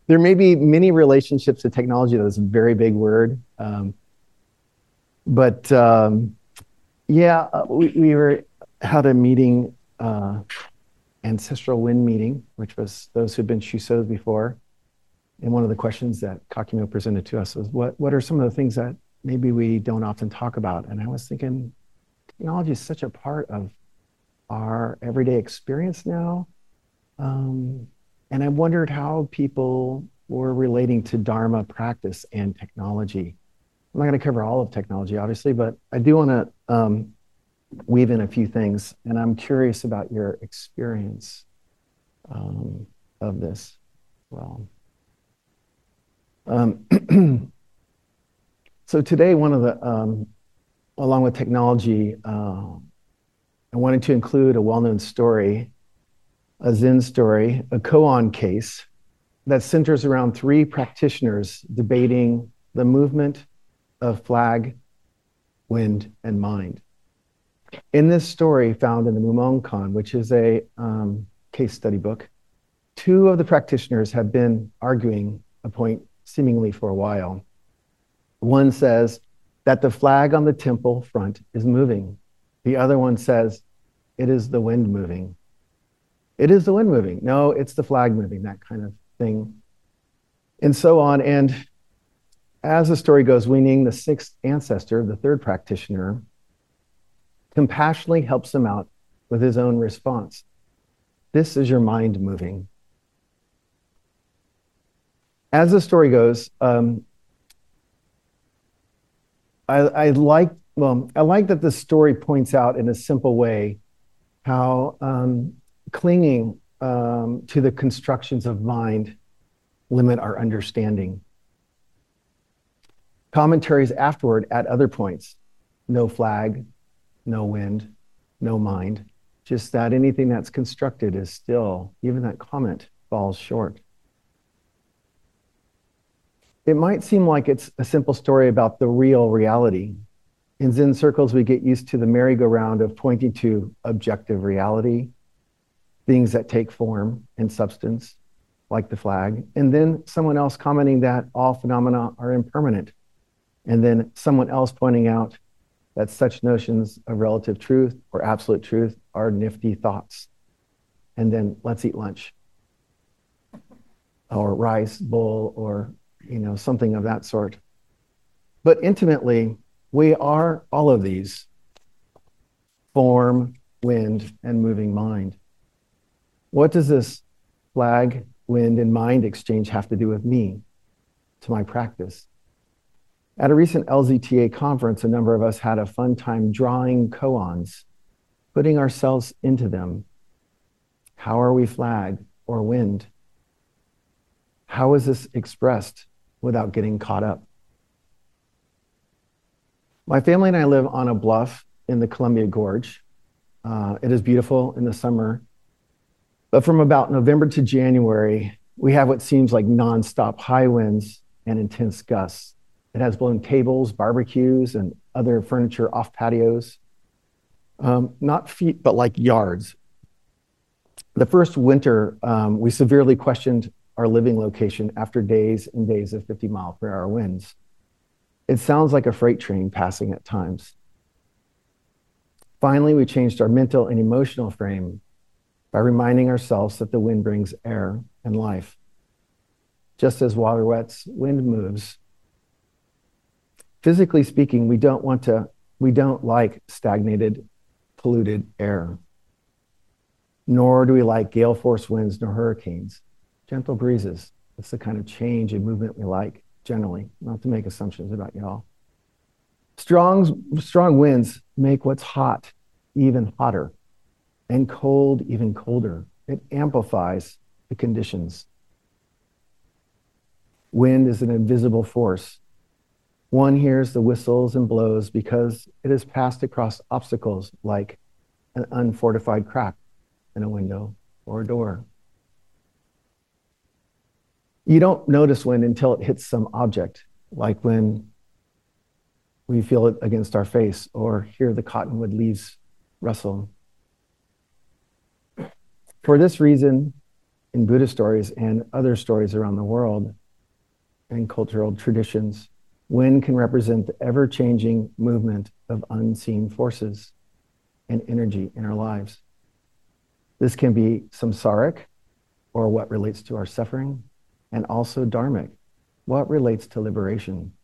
There may be many relationships to technology. That's a very big word. But yeah, we had a meeting, ancestral wind meeting, which was those who've been Shusos before. And one of the questions that Kakimo presented to us was, what are some of the things that maybe we don't often talk about? And I was thinking, technology is such a part of our everyday experience now. And I wondered how people were relating to Dharma practice and technology. I'm not going to cover all of technology, obviously, but I do want to weave in a few things. And I'm curious about your experience of this. Well, so today, one of the, along with technology, I wanted to include a well-known story, a Zen story, a koan case that centers around three practitioners debating the movement of flag, wind, and mind. In this story found in the Mumonkan, which is a case study book, two of the practitioners have been arguing a point seemingly for a while. One says that the flag on the temple front is moving. The other one says, it is the wind moving. It is the wind moving. No, it's the flag moving, that kind of thing. And so on. And as the story goes, Wening, the sixth ancestor, the third practitioner, compassionately helps him out with his own response. This is your mind moving. As the story goes, I like that the story points out in a simple way how clinging to the constructions of mind limit our understanding. Commentaries afterward at other points, no flag, no wind, no mind, just that anything that's constructed is still, even that comment falls short. It might seem like it's a simple story about the real reality. In Zen circles, we get used to the merry-go-round of pointing to objective reality, things that take form and substance, like the flag, and then someone else commenting that all phenomena are impermanent, and then someone else pointing out that such notions of relative truth or absolute truth are nifty thoughts. And then let's eat lunch, or rice bowl, or something of that sort. But intimately, we are all of these: form, wind, and moving mind. What does this flag, wind, and mind exchange have to do with me, to my practice? At a recent LZTA conference, a number of us had a fun time drawing koans, putting ourselves into them. How are we flag or wind? How is this expressed without getting caught up? My family and I live on a bluff in the Columbia Gorge. It is beautiful in the summer, but from about November to January, we have what seems like nonstop high winds and intense gusts. It has blown tables, barbecues, and other furniture off patios. Not feet, but like yards. The first winter, we severely questioned our living location after days and days of 50-mile-per-hour winds. It sounds like a freight train passing at times. Finally, we changed our mental and emotional frame by reminding ourselves that the wind brings air and life. Just as water wets, wind moves. Physically speaking, we don't like stagnated, polluted air. Nor do we like gale force winds nor hurricanes. Gentle breezes. That's the kind of change and movement we like, generally, not to make assumptions about y'all. Strong winds make what's hot even hotter and cold even colder. It amplifies the conditions. Wind is an invisible force. One hears the whistles and blows because it has passed across obstacles like an unfortified crack in a window or a door. You don't notice wind until it hits some object, like when we feel it against our face or hear the cottonwood leaves rustle. For this reason, in Buddhist stories and other stories around the world and cultural traditions, wind can represent the ever-changing movement of unseen forces and energy in our lives. This can be samsaric, or what relates to our suffering, and also dharmic, what relates to liberation.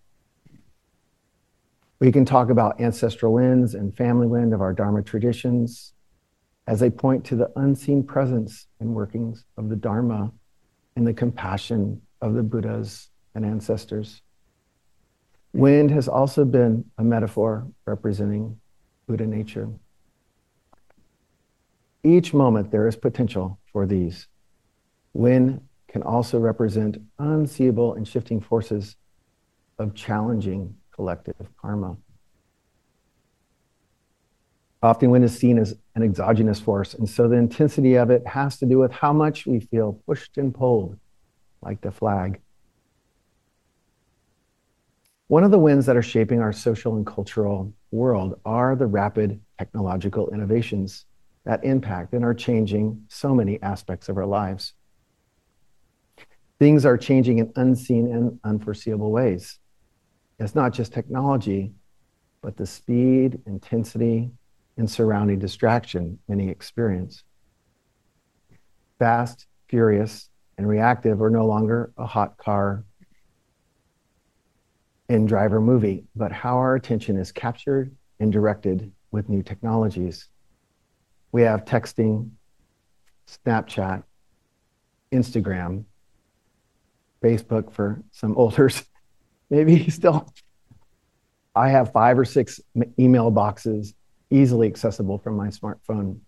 We can talk about ancestral winds and family wind of our Dharma traditions as they point to the unseen presence and workings of the Dharma and the compassion of the Buddhas and ancestors. Wind has also been a metaphor representing Buddha nature. Each moment there is potential for these. Wind can also represent unseeable and shifting forces of challenging collective karma. Often wind is seen as an exogenous force, and so the intensity of it has to do with how much we feel pushed and pulled, like the flag. One of the winds that are shaping our social and cultural world are the rapid technological innovations that impact and are changing so many aspects of our lives. Things are changing in unseen and unforeseeable ways. It's not just technology, but the speed, intensity, and surrounding distraction many experience. Fast, furious, and reactive are no longer a hot car and driver movie, but how our attention is captured and directed with new technologies. We have texting, Snapchat, Instagram, Facebook for some olders, maybe still. I have 5 or 6 email boxes easily accessible from my smartphone,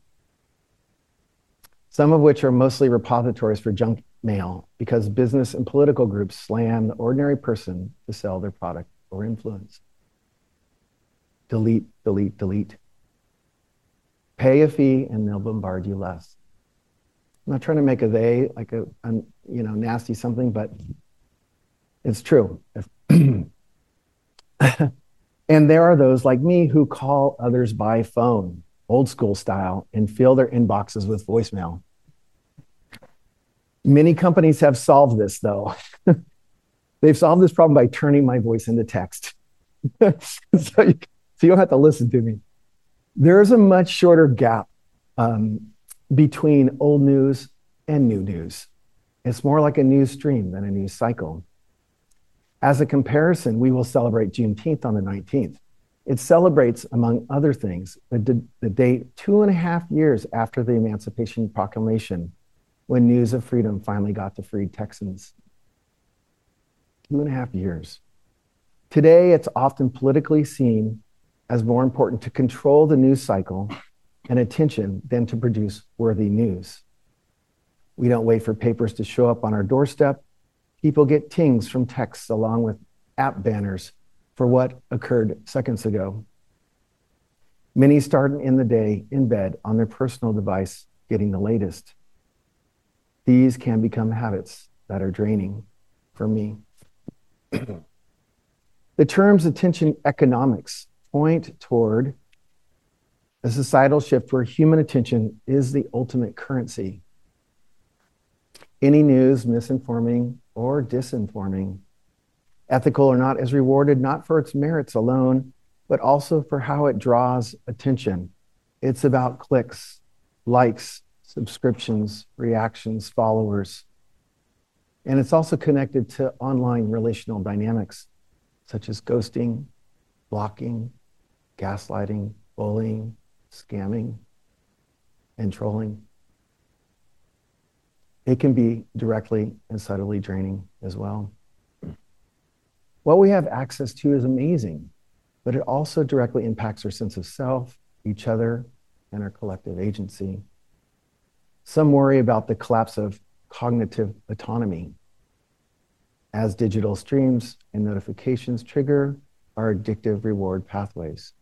some of which are mostly repositories for junk mail because business and political groups slam the ordinary person to sell their product or influence. Delete, delete, delete. Pay a fee and they'll bombard you less. I'm not trying to make a they like a nasty something, but it's true. And there are those like me who call others by phone, old school style, and fill their inboxes with voicemail. Many companies have solved this, though. They've solved this problem by turning my voice into text. so you don't have to listen to me. There is a much shorter gap between old news and new news. It's more like a news stream than a news cycle. As a comparison, we will celebrate Juneteenth on the 19th. It celebrates, among other things, the date 2.5 years after the Emancipation Proclamation, when news of freedom finally got to freed Texans. 2.5 years. Today, it's often politically seen as more important to control the news cycle and attention than to produce worthy news. We don't wait for papers to show up on our doorstep. People get tings from texts along with app banners for what occurred seconds ago. Many start in the day in bed on their personal device getting the latest. These can become habits that are draining for me. The terms attention economics point toward a societal shift where human attention is the ultimate currency. Any news misinforming or disinforming, ethical or not, is rewarded not for its merits alone, but also for how it draws attention. It's about clicks, likes, subscriptions, reactions, followers. And it's also connected to online relational dynamics, such as ghosting, blocking, gaslighting, bullying, scamming, and trolling. It can be directly and subtly draining as well. What we have access to is amazing, but it also directly impacts our sense of self, each other, and our collective agency. Some worry about the collapse of cognitive autonomy as digital streams and notifications trigger our addictive reward pathways.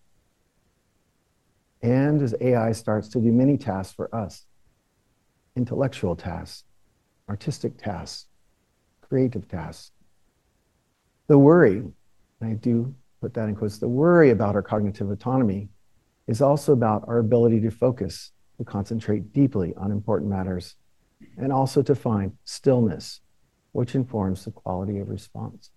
And as AI starts to do many tasks for us, intellectual tasks, artistic tasks, creative tasks. The worry, and I do put that in quotes, the worry about our cognitive autonomy is also about our ability to focus, to concentrate deeply on important matters, and also to find stillness, which informs the quality of response.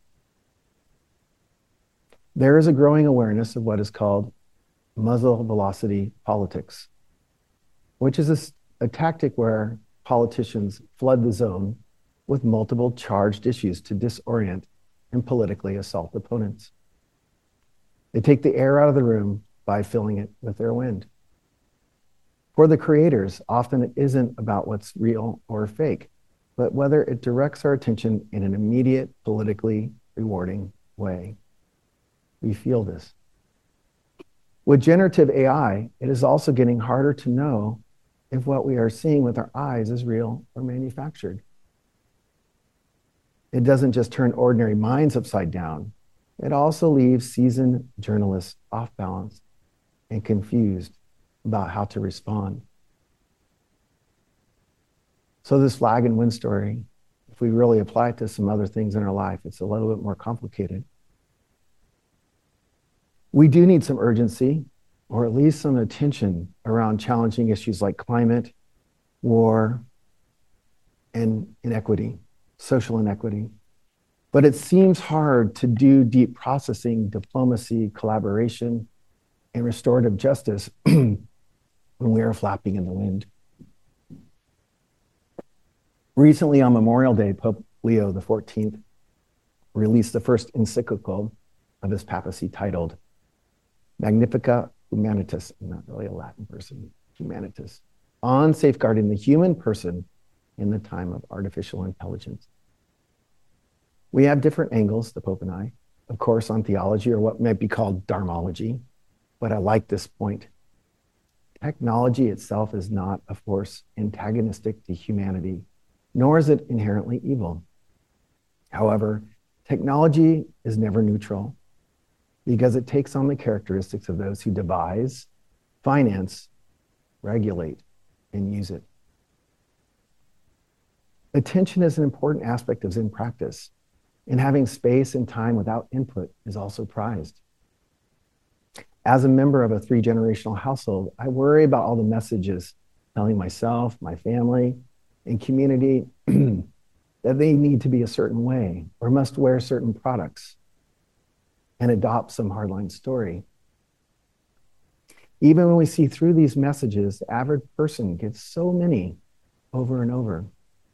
There is a growing awareness of what is called muzzle velocity politics, which is a tactic where politicians flood the zone with multiple charged issues to disorient and politically assault opponents. They take the air out of the room by filling it with their wind. For the creators, often it isn't about what's real or fake, but whether it directs our attention in an immediate, politically rewarding way. We feel this. With generative AI, it is also getting harder to know if what we are seeing with our eyes is real or manufactured. It doesn't just turn ordinary minds upside down, it also leaves seasoned journalists off balance and confused about how to respond. So this flag and wind story, if we really apply it to some other things in our life, it's a little bit more complicated. We do need some urgency, or at least some attention around challenging issues like climate, war, and inequity, social inequity. But it seems hard to do deep processing, diplomacy, collaboration, and restorative justice when we are flapping in the wind. Recently on Memorial Day, Pope Leo XIV released the first encyclical of his papacy titled Magnificat Humanitas, I'm not really a Latin person, Humanitas, on safeguarding the human person in the time of artificial intelligence. We have different angles, the Pope and I, of course, on theology or what might be called dharmology, but I like this point. Technology itself is not a force antagonistic to humanity, nor is it inherently evil. However, technology is never neutral because it takes on the characteristics of those who devise, finance, regulate, and use it. Attention is an important aspect of Zen practice, and having space and time without input is also prized. As a member of a 3-generational household, I worry about all the messages telling myself, my family, and community that they need to be a certain way or must wear certain products and adopt some hardline story. Even when we see through these messages, the average person gets so many over and over.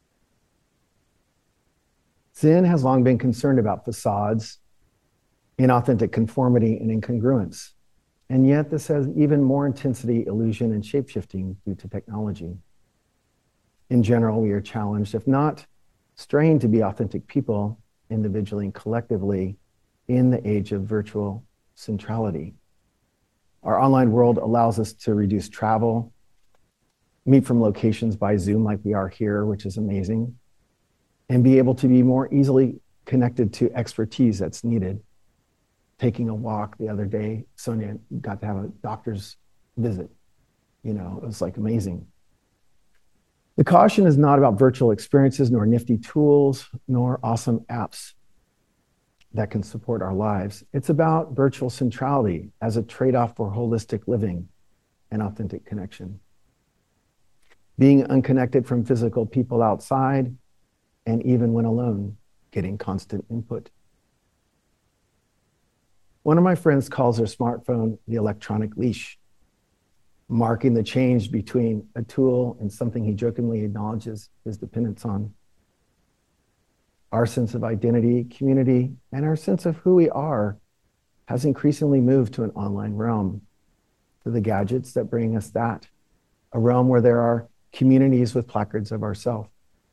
Zen has long been concerned about facades, inauthentic conformity, and incongruence. And yet this has even more intensity, illusion, and shapeshifting due to technology. In general, we are challenged, if not strained, to be authentic people, individually and collectively, in the age of virtual centrality. Our online world allows us to reduce travel, meet from locations by Zoom like we are here, which is amazing, and be able to be more easily connected to expertise that's needed. Taking a walk the other day, Sonia got to have a doctor's visit. You know, it was like amazing. The caution is not about virtual experiences, nor nifty tools, nor awesome apps that can support our lives. It's about virtual centrality as a trade-off for holistic living and authentic connection. Being unconnected from physical people outside, and even when alone, getting constant input. One of my friends calls their smartphone the electronic leash, marking the change between a tool and something he jokingly acknowledges his dependence on. Our sense of identity, community, and our sense of who we are has increasingly moved to an online realm, to the gadgets that bring us that, a realm where there are communities with placards of ourself.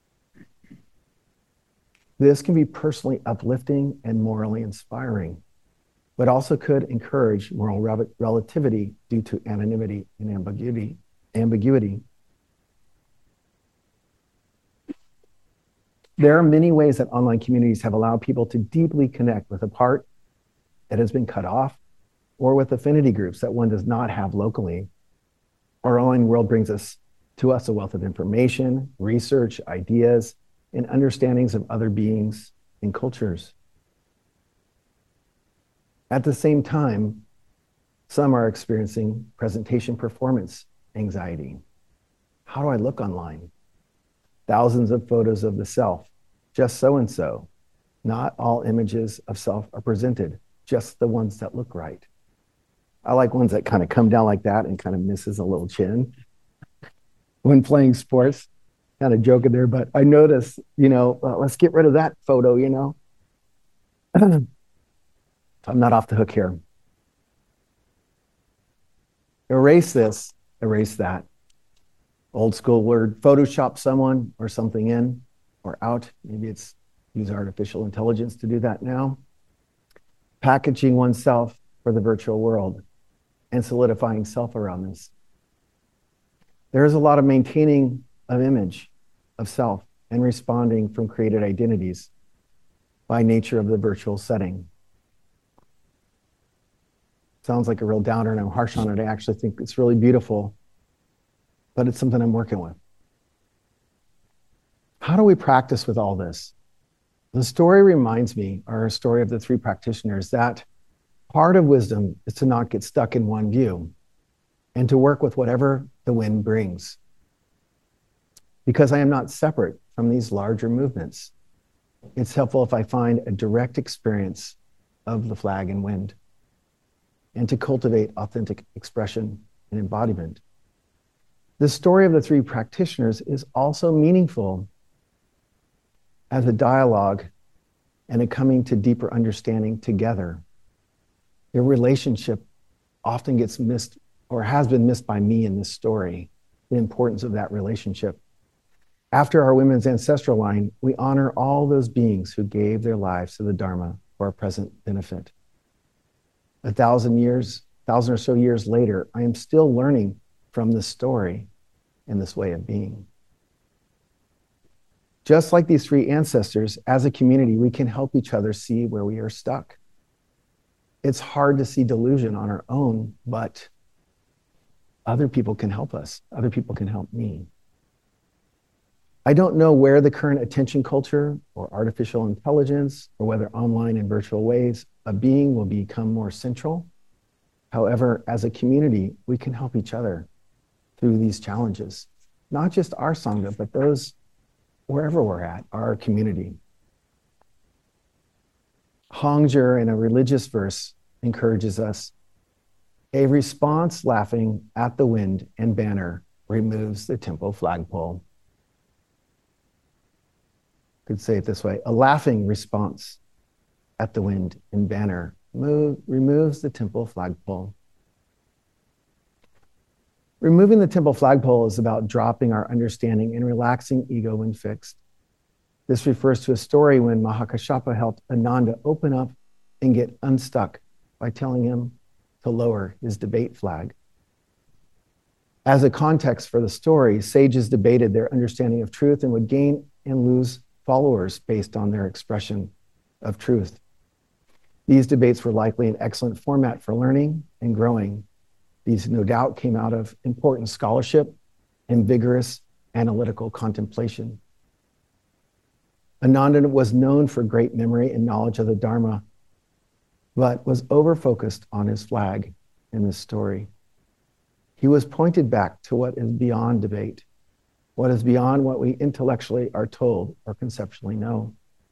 This can be personally uplifting and morally inspiring, but also could encourage moral relativity due to anonymity and ambiguity. There are many ways that online communities have allowed people to deeply connect with a part that has been cut off, or with affinity groups that one does not have locally. Our online world brings to us a wealth of information, research, ideas, and understandings of other beings and cultures. At the same time, some are experiencing presentation performance anxiety. How do I look online? thousands of photos of the self, just so-and-so. Not all images of self are presented, just the ones that look right. I like ones that kind of come down like that and kind of misses a little chin when playing sports. Kind of joking there, but I noticed, let's get rid of that photo, I'm not off the hook here. Erase this, erase that. Old school word, Photoshop someone or something in or out. Maybe it's use artificial intelligence to do that now. Packaging oneself for the virtual world and solidifying self around this. There is a lot of maintaining of image of self and responding from created identities by nature of the virtual setting. Sounds like a real downer and I'm harsh on it. I actually think it's really beautiful, but it's something I'm working with. How do we practice with all this? The story reminds me, our story of the three practitioners, that part of wisdom is to not get stuck in one view and to work with whatever the wind brings. Because I am not separate from these larger movements, it's helpful if I find a direct experience of the flag and wind and to cultivate authentic expression and embodiment. The story of the three practitioners is also meaningful as a dialogue and a coming to deeper understanding together. Their relationship often gets missed or has been missed by me in this story, the importance of that relationship. After our women's ancestral line, we honor all those beings who gave their lives to the Dharma for our present benefit. 1,000 or so years later, I am still learning from this story and this way of being. Just like these three ancestors, as a community, we can help each other see where we are stuck. It's hard to see delusion on our own, but other people can help us. Other people can help me. I don't know where the current attention culture or artificial intelligence, or whether online and virtual ways of being will become more central. However, as a community, we can help each other through these challenges. Not just our Sangha, but those wherever we're at, our community. Hongzhi, in a religious verse, encourages us, a response laughing at the wind and banner removes the temple flagpole. Could say it this way, a laughing response at the wind and banner removes the temple flagpole. Removing the temple flagpole is about dropping our understanding and relaxing ego when fixed. This refers to a story when Mahakashapa helped Ananda open up and get unstuck by telling him to lower his debate flag. As a context for the story, sages debated their understanding of truth and would gain and lose followers based on their expression of truth. These debates were likely an excellent format for learning and growing. These no doubt came out of important scholarship and vigorous analytical contemplation. Ananda was known for great memory and knowledge of the Dharma, but was over-focused on his flag in this story. He was pointed back to what is beyond debate, what is beyond what we intellectually are told or conceptually know.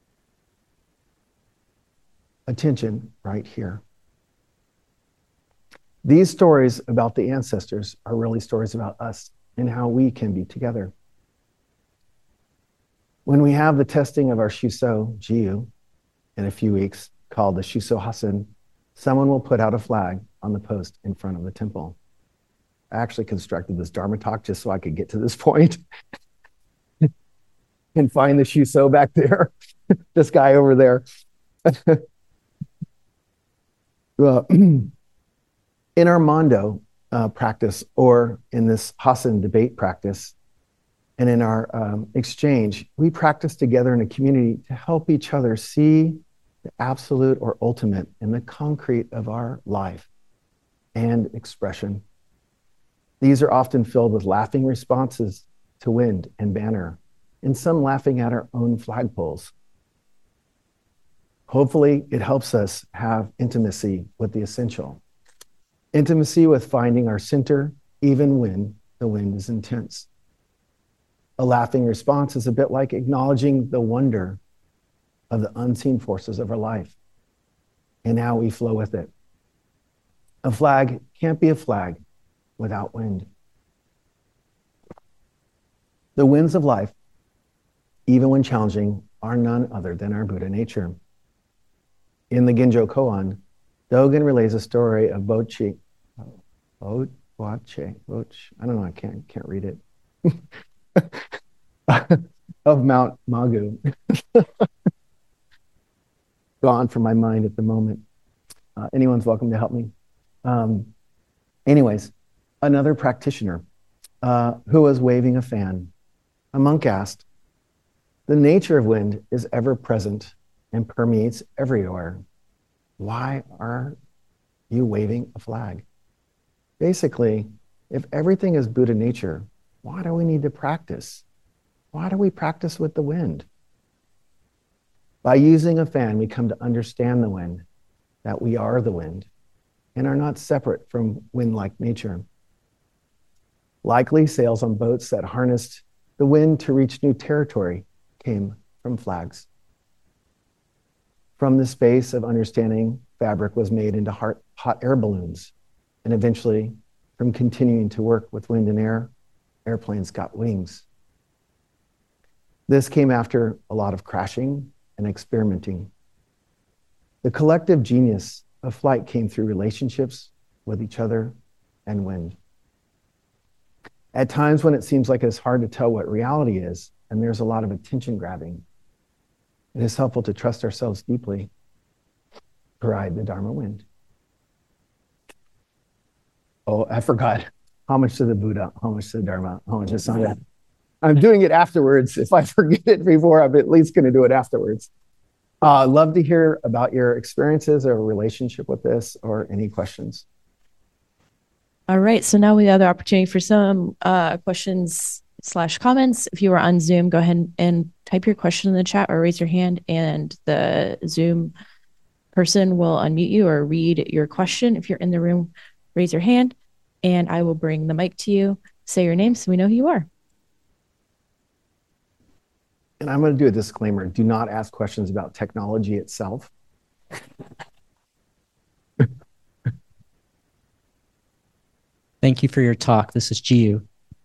Attention right here. These stories about the ancestors are really stories about us and how we can be together. When we have the testing of our Shuso Jiyu in a few weeks, called the Shuso Hassen, someone will put out a flag on the post in front of the temple. I actually constructed this Dharma talk just so I could get to this point and find the Shuso back there, this guy over there. Well, in our Mondo practice, or in this Hassan debate practice, and in our exchange, we practice together in a community to help each other see the absolute or ultimate in the concrete of our life and expression. These are often filled with laughing responses to wind and banner, and some laughing at our own flagpoles. Hopefully, it helps us have intimacy with the essential. Intimacy with finding our center, even when the wind is intense. A laughing response is a bit like acknowledging the wonder of the unseen forces of our life. And now we flow with it. A flag can't be a flag without wind. The winds of life, even when challenging, are none other than our Buddha nature. In the Ginjo Koan, Dogen relays a story of Boche, I don't know, I can't read it, of Mount Magu. Gone from my mind at the moment. Anyone's welcome to help me. Anyways, another practitioner who was waving a fan. A monk asked, "The nature of wind is ever present and permeates everywhere. Why are you waving a flag?" Basically, if everything is Buddha nature, why do we need to practice? Why do we practice with the wind? By using a fan, we come to understand the wind, that we are the wind, and are not separate from wind-like nature. Likely, sails on boats that harnessed the wind to reach new territory came from flags. From the space of understanding, fabric was made into hot air balloons, and eventually, from continuing to work with wind and air, airplanes got wings. This came after a lot of crashing and experimenting. The collective genius of flight came through relationships with each other and wind. At times when it seems like it's hard to tell what reality is, and there's a lot of attention grabbing, it is helpful to trust ourselves deeply to ride the Dharma wind. Oh, I forgot. Homage to the Buddha, homage to the Dharma, homage to Sangha. I'm doing it afterwards. If I forget it before, I'm at least going to do it afterwards. Love to hear about your experiences or relationship with this or any questions. All right, so now we have the opportunity for some questions/comments. If you are on Zoom, go ahead and type your question in the chat or raise your hand, and the Zoom person will unmute you or read your question. If you're in the room, raise your hand, and I will bring the mic to you. Say your name so we know who you are. And I'm going to do a disclaimer. Do not ask questions about technology itself. Thank you for your talk. This is Jiu.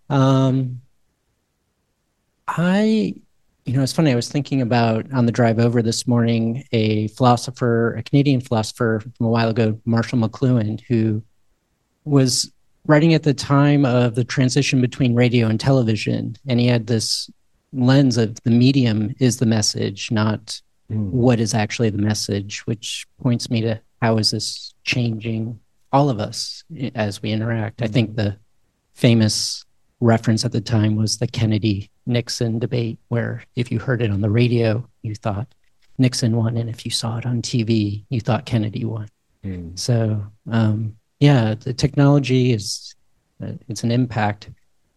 It's funny. I was thinking about on the drive over this morning, a Canadian philosopher from a while ago, Marshall McLuhan, who was writing at the time of the transition between radio and television. And he had this lens of the medium is the message, not what is actually the message, which points me to how is this changing all of us as we interact. I think the famous reference at the time was the Kennedy-Nixon debate, where if you heard it on the radio, you thought Nixon won, and if you saw it on TV, you thought Kennedy won. So, the technology it's an impact.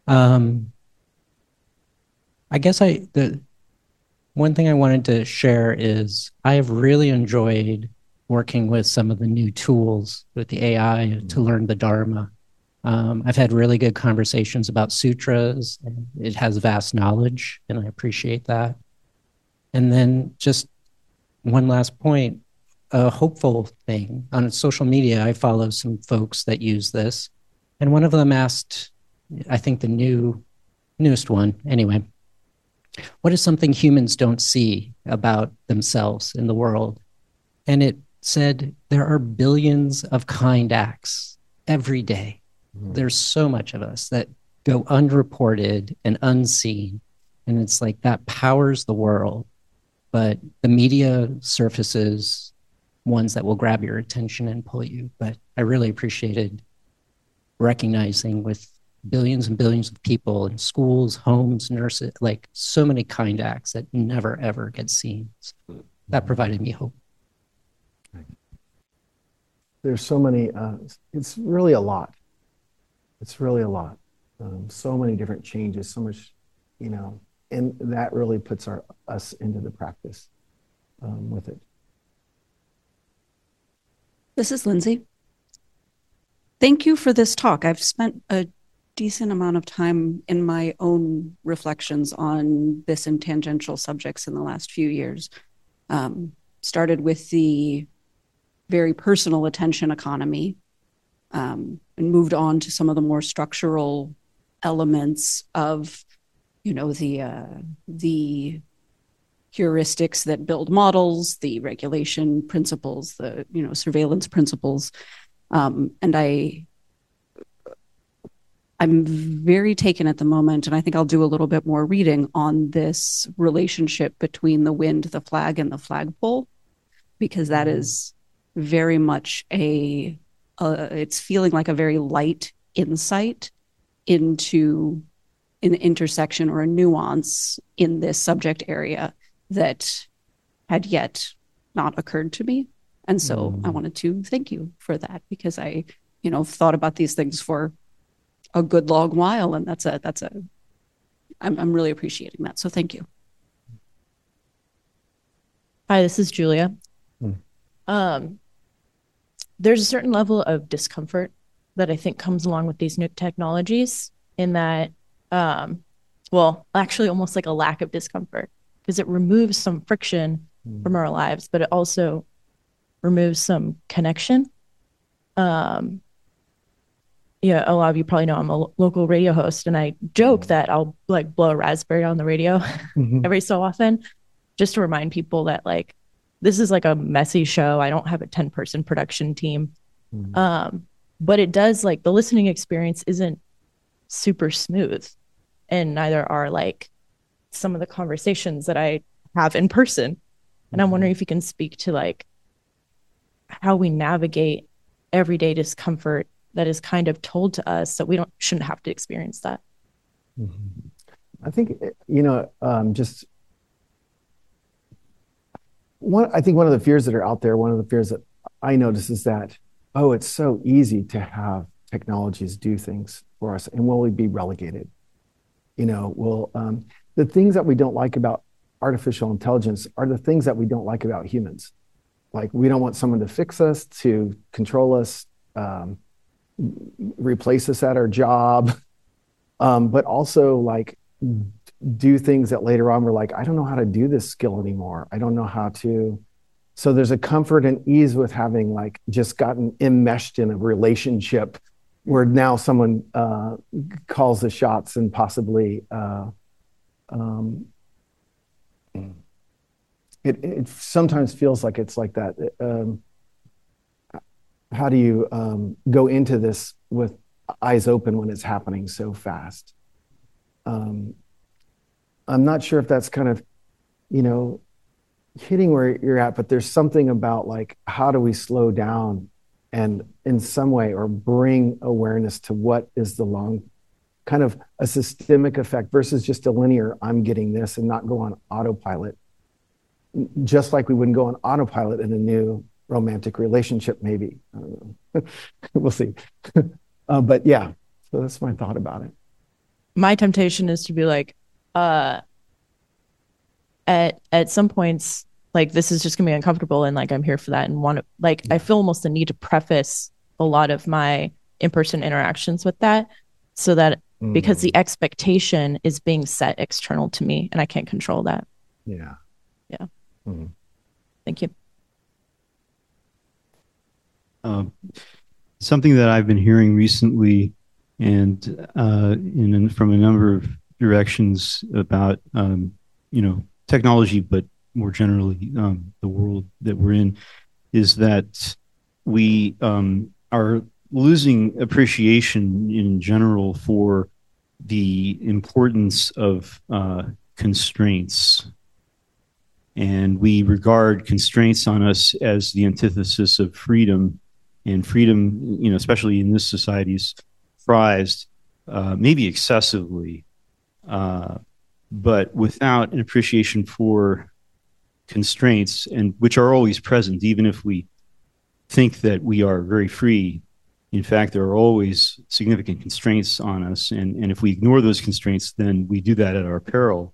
I guess the one thing I wanted to share is I have really enjoyed working with some of the new tools with the AI to learn the Dharma. I've had really good conversations about sutras, and it has vast knowledge, and I appreciate that. And then just one last point, a hopeful thing. On social media, I follow some folks that use this, and one of them asked, I think the newest one, anyway, what is something humans don't see about themselves in the world? And it said, there are billions of kind acts every day. There's so much of us that go unreported and unseen. And it's like that powers the world. But the media surfaces ones that will grab your attention and pull you. But I really appreciated recognizing with billions and billions of people in schools, homes, nurses, like so many kind acts that never, ever get seen. So that provided me hope. There's so many, it's really a lot. It's really a lot. So many different changes, so much, and that really puts us into the practice with it. This is Lindsay. Thank you for this talk. I've spent a decent amount of time in my own reflections on this and tangential subjects in the last few years. Started with the very personal attention economy, and moved on to some of the more structural elements of, the heuristics that build models, the regulation principles, the surveillance principles, and I'm very taken at the moment, and I think I'll do a little bit more reading on this relationship between the wind, the flag, and the flagpole, because that is very much it's feeling like a very light insight into an intersection or a nuance in this subject area that had yet not occurred to me. And so I wanted to thank you for that, because I, thought about these things for a good long while, and I'm really appreciating that. So thank you. Hi, this is Julia. There's a certain level of discomfort that I think comes along with these new technologies, in that, actually almost like a lack of discomfort, because it removes some friction from our lives, but it also removes some connection. A lot of you probably know I'm a local radio host, and I joke that I'll like blow a raspberry on the radio every so often, just to remind people that like, this is like a messy show. I don't have a 10-person production team. But it does, like, the listening experience isn't super smooth, and neither are like some of the conversations that I have in person. And I'm wondering if you can speak to like how we navigate everyday discomfort that is kind of told to us, so we shouldn't have to experience that. I think, just I think one of the fears that are out there, one of the fears that I notice is that, it's so easy to have technologies do things for us, and will we be relegated? The things that we don't like about artificial intelligence are the things that we don't like about humans. Like, we don't want someone to fix us, to control us, replace us at our job, but also like do things that later on we're like, I don't know how to do this skill anymore. I don't know how to. So there's a comfort and ease with having like just gotten enmeshed in a relationship where now someone calls the shots, and possibly it sometimes feels like it's like that. How do you go into this with eyes open when it's happening so fast? I'm not sure if that's kind of, hitting where you're at, but there's something about like, how do we slow down and in some way, or bring awareness to what is the long, kind of a systemic effect versus just a linear, I'm getting this, and not go on autopilot. Just like we wouldn't go on autopilot in a new romantic relationship, maybe. I don't know. We'll see. But yeah, so that's my thought about it. My temptation is to be like, at some points, like, this is just gonna be uncomfortable, and like, I'm here for that, and want to, like, I feel almost the need to preface a lot of my in-person interactions with that, so that because the expectation is being set external to me, and I can't control that. Yeah. Thank you. Something that I've been hearing recently, and from a number of directions about technology, but more generally the world that we're in, is that we are losing appreciation in general for the importance of constraints. And we regard constraints on us as the antithesis of freedom. And freedom, especially in this society, is prized, maybe excessively, but without an appreciation for constraints, and which are always present, even if we think that we are very free. In fact, there are always significant constraints on us, and if we ignore those constraints, then we do that at our peril.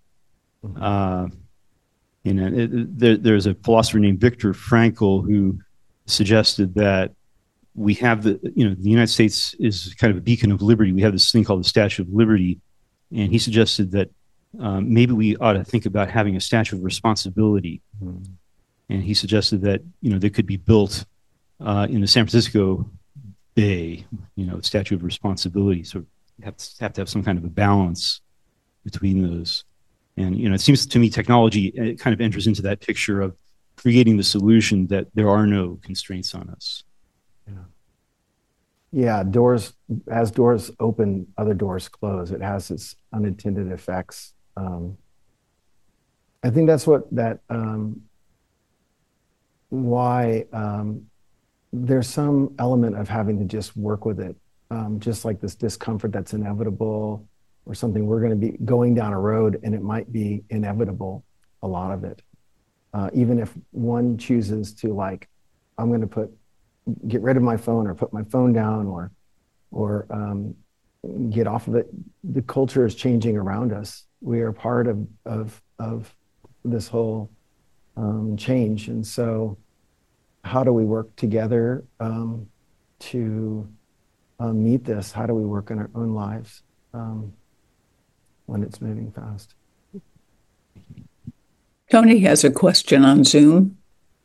There's a philosopher named Viktor Frankl who suggested that we have the United States is kind of a beacon of liberty. We have this thing called the Statue of Liberty, and he suggested that maybe we ought to think about having a statue of responsibility. And he suggested that they could be built in the San Francisco Bay, Statue of Responsibility. So you have to have some kind of a balance between those. And it seems to me technology kind of enters into that picture of creating the solution that there are no constraints on us. Yeah, as doors open, other doors close. It has its unintended effects. I think that's why there's some element of having to just work with it, just like this discomfort that's inevitable, or something we're going to be going down a road and it might be inevitable, a lot of it. Even if one chooses to I'm going to get rid of my phone or put my phone down or get off of it, the culture is changing around us. We are part of this whole change. And so how do we work together to meet this? How do we work in our own lives when it's moving fast? Tony has a question on Zoom.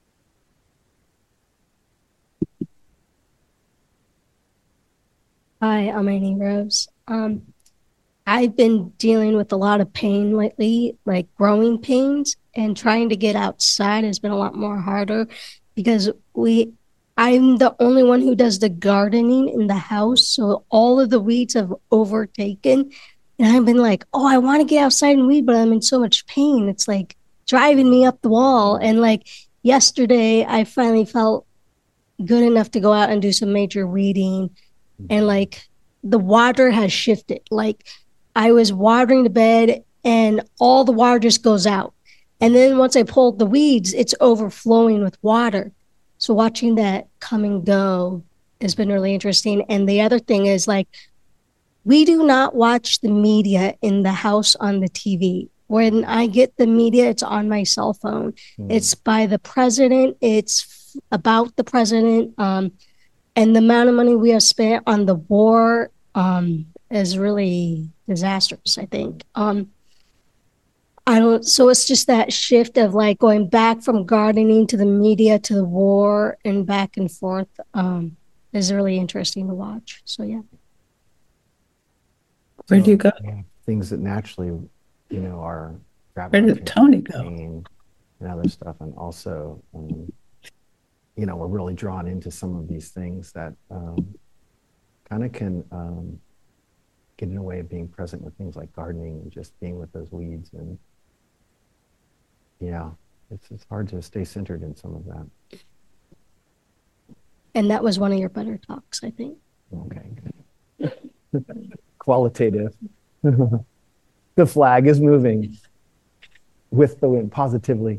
Hi, I'm Annie Rose. I've been dealing with a lot of pain lately, like growing pains, and trying to get outside has been a lot more harder because I'm the only one who does the gardening in the house. So all of the weeds have overtaken. And I've been like, oh, I want to get outside and weed, but I'm in so much pain. It's like driving me up the wall. And yesterday, I finally felt good enough to go out and do some major weeding. And the water has shifted. I was watering the bed and all the water just goes out. And then once I pulled the weeds, it's overflowing with water. So watching that come and go has been really interesting. And the other thing is we do not watch the media in the house on the TV. When I get the media, it's on my cell phone. It's by the president. It's about the president. And the amount of money we have spent on the war is really disastrous, I think. So it's just that shift of going back from gardening to the media to the war and back and forth is really interesting to watch. So, yeah. Where do you go? Things that naturally, are. Where did Tony go? And other stuff. And also, we're really drawn into some of these things that kind of can get in a way of being present with things like gardening and just being with those weeds. And it's hard to stay centered in some of that. And that was one of your better talks, I think. Okay. Qualitative. The flag is moving with the wind positively.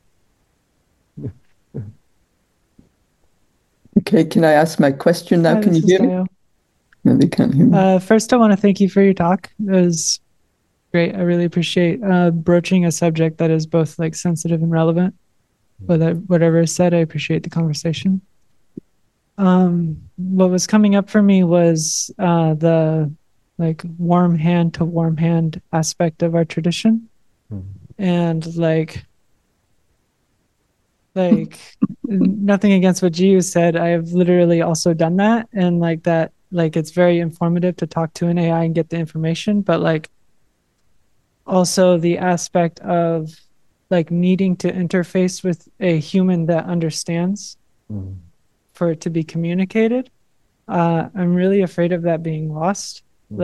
Okay, can I ask my question now? Hi, can you this is hear me? Dayo. No, they can't hear me. First, I want to thank you for your talk. It was great. I really appreciate broaching a subject that is both sensitive and relevant. But whatever is said, I appreciate the conversation. What was coming up for me was the warm hand to warm hand aspect of our tradition. And nothing against what Jiu said. I have literally also done that, and that it's very informative to talk to an AI and get the information, but also the aspect of needing to interface with a human that understands for it to be communicated. I'm really afraid of that being lost.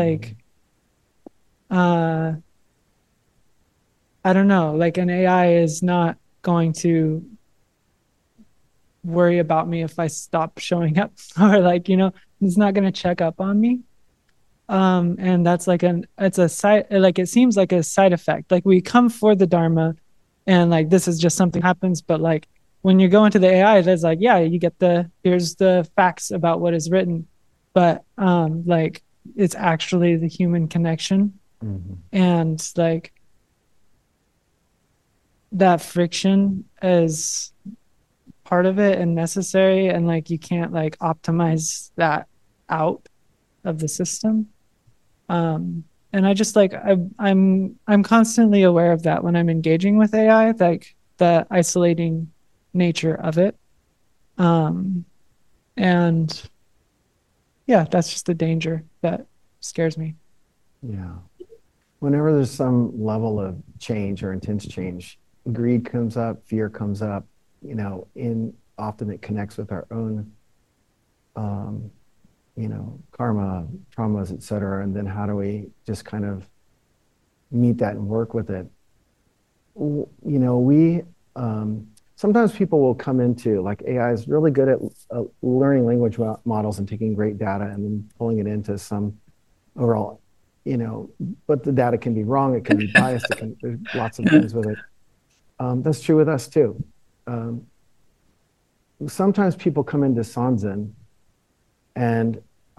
I don't know, an AI is not going to worry about me if I stop showing up, or it's not going to check up on me. And that's it's a side, it seems like a side effect. We come for the Dharma and this is just something happens, but when you go into the AI, there's you get here's the facts about what is written, but it's actually the human connection. And that friction is part of it and necessary, and like you can't like optimize that out of the system. And I just like I'm constantly aware of that when I'm engaging with AI, like the isolating nature of it. And yeah, that's just the danger that scares me. Yeah. Whenever there's some level of change or intense change, greed comes up, fear comes up, often it connects with our own, karma, traumas, et cetera. And then how do we just kind of meet that and work with it? Sometimes people will come into, like, AI is really good at learning language models and taking great data and then pulling it into some overall, but the data can be wrong, it can be biased, there's lots of things with it. That's true with us too. Sometimes people come into Sanzen and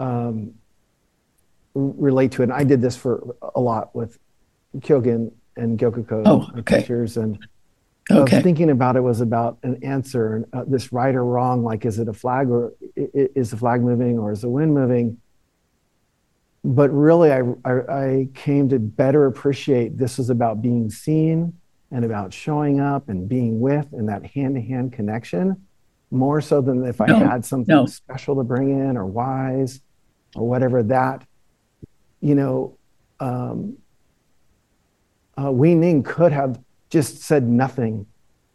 relate to it. And I did this for a lot with Kyogen and Gyokuko teachers, and I was thinking about it was about an answer, this right or wrong, like is it a flag, or is the flag moving, or is the wind moving? But really, I came to better appreciate this is about being seen and about showing up and being with, and that hand-to-hand connection, more so than if I had something special to bring in or wise or whatever that, Wei Ning could have just said nothing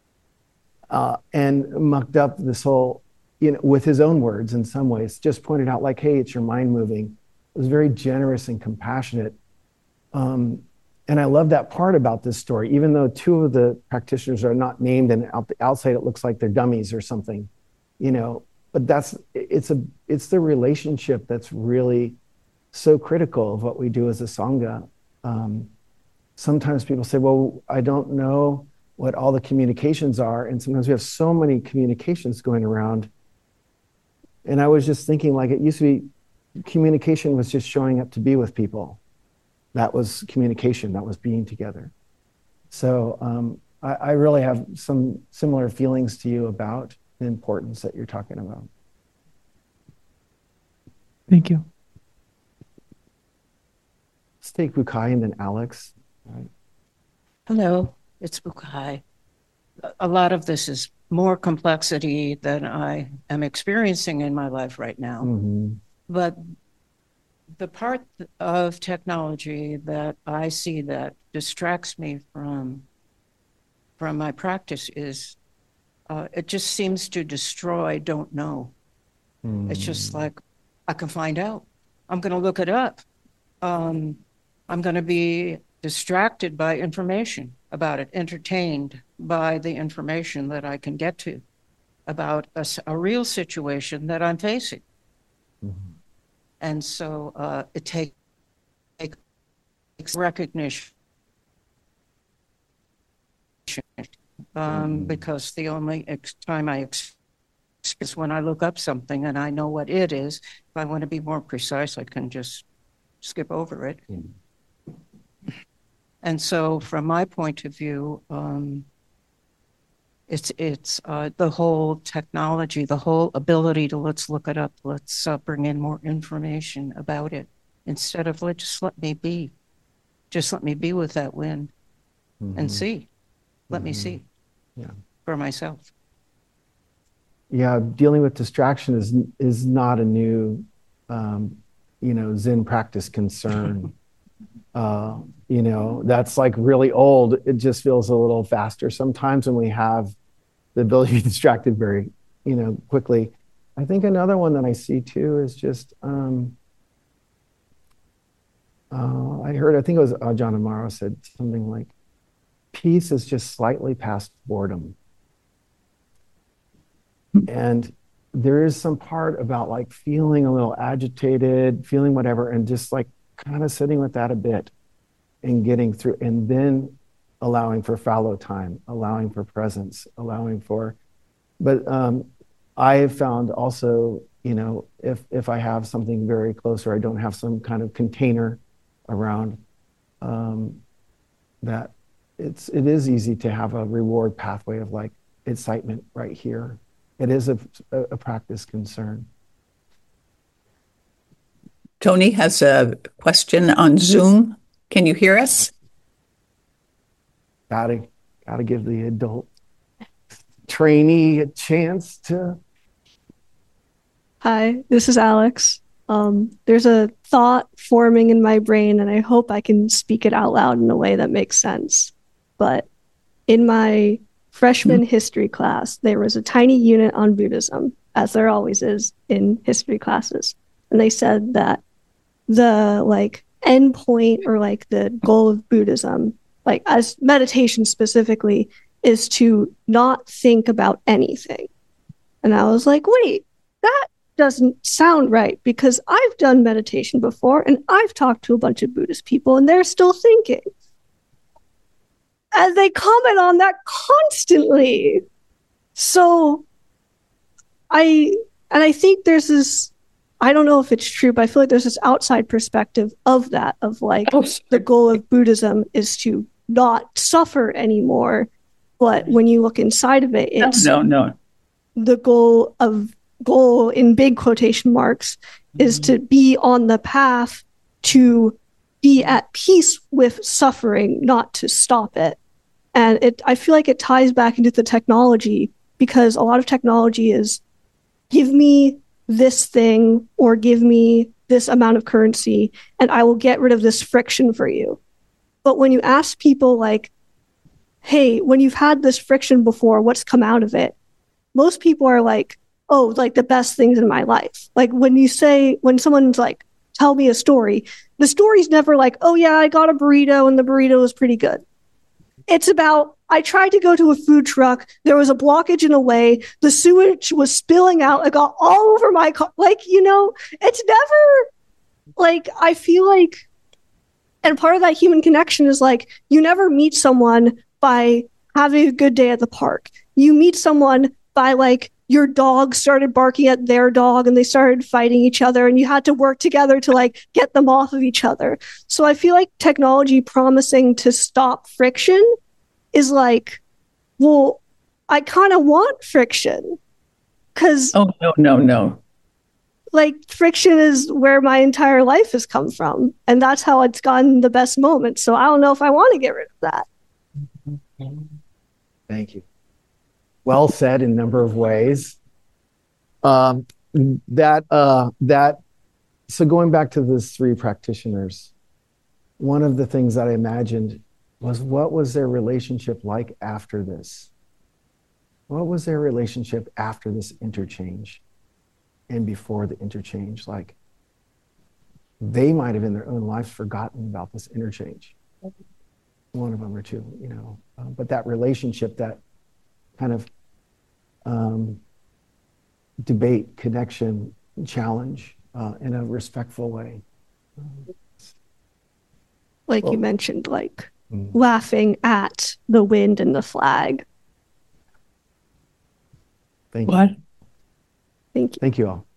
and mucked up this whole, with his own words in some ways, just pointed out like, hey, it's your mind moving. It was very generous and compassionate. And I love that part about this story, even though two of the practitioners are not named and outside it looks like they're dummies or something, but it's the relationship that's really so critical of what we do as a Sangha. Sometimes people say, well, I don't know what all the communications are. And sometimes we have so many communications going around. And I was just thinking, like, it used to be communication was just showing up to be with people. That was communication, that was being together. So I really have some similar feelings to you about the importance that you're talking about. Thank you. Let's take Bukai and then Alex. Right. Hello, it's Bukai. A lot of this is more complexity than I am experiencing in my life right now. Mm-hmm. But the part of technology that I see that distracts me from my practice is it just seems to destroy don't know. It's just like, I can find out. I'm going to look it up. I'm going to be distracted by information about it, entertained by the information that I can get to about a real situation that I'm facing. Mm-hmm. And so it takes recognition because the only time I experience is when I look up something and I know what it is. If I want to be more precise, I can just skip over it. And so from my point of view, it's the whole technology, the whole ability to let's look it up, let's bring in more information about it, instead of just let me be. Just let me be with that wind and see. Let me see for myself. Yeah, dealing with distraction is not a new, Zen practice concern. That's like really old. It just feels a little faster sometimes when we have the ability to be distracted very, quickly. I think another one that I see too is just, I think it was Ajahn Amaro said something like, peace is just slightly past boredom. And there is some part about like feeling a little agitated, feeling whatever, and just like kind of sitting with that a bit and getting through, and then allowing for fallow time, allowing for presence, but I have found also, if I have something very close or I don't have some kind of container around, that it is easy to have a reward pathway of like excitement right here it is a practice concern. Tony has a question on Zoom. Can you hear us? Gotta give the adult trainee a chance to. Hi, this is Alex. There's a thought forming in my brain, and I hope I can speak it out loud in a way that makes sense. But in my freshman history class, there was a tiny unit on Buddhism, as there always is in history classes. And they said that the end point, or the goal of Buddhism, as meditation specifically, is to not think about anything. And I was like, wait, that doesn't sound right, because I've done meditation before and I've talked to a bunch of Buddhist people and they're still thinking. And they comment on that constantly. So I think there's this, I don't know if it's true, but I feel like there's this outside perspective of that, of the goal of Buddhism is to not suffer anymore. But when you look inside of it, it's no. The goal in big quotation marks is to be on the path to be at peace with suffering, not to stop it. And I feel like it ties back into the technology, because a lot of technology is give me this thing or give me this amount of currency and I will get rid of this friction for you. But when you ask people hey, when you've had this friction before, what's come out of it? Most people are oh, the best things in my life. When someone's tell me a story, the story's never oh yeah, I got a burrito and the burrito was pretty good. It's about, I tried to go to a food truck, there was a blockage in a way, the sewage was spilling out, it got all over my car. It's never, I feel and part of that human connection is you never meet someone by having a good day at the park. You meet someone by your dog started barking at their dog and they started fighting each other and you had to work together to get them off of each other. So I feel technology promising to stop friction is well, I kind of want friction, because no. Friction is where my entire life has come from, and that's how it's gotten the best moments. So I don't know if I want to get rid of that. Thank you. Well said in a number of ways. So going back to those three practitioners, one of the things that I imagined was, what was their relationship like after this? What was their relationship after this interchange and before the interchange? They might have in their own lives forgotten about this interchange. One of them or two, but that relationship, that kind of debate, connection, challenge in a respectful way. You mentioned, laughing at the wind and the flag. Thank you. What? Thank you. Thank you all.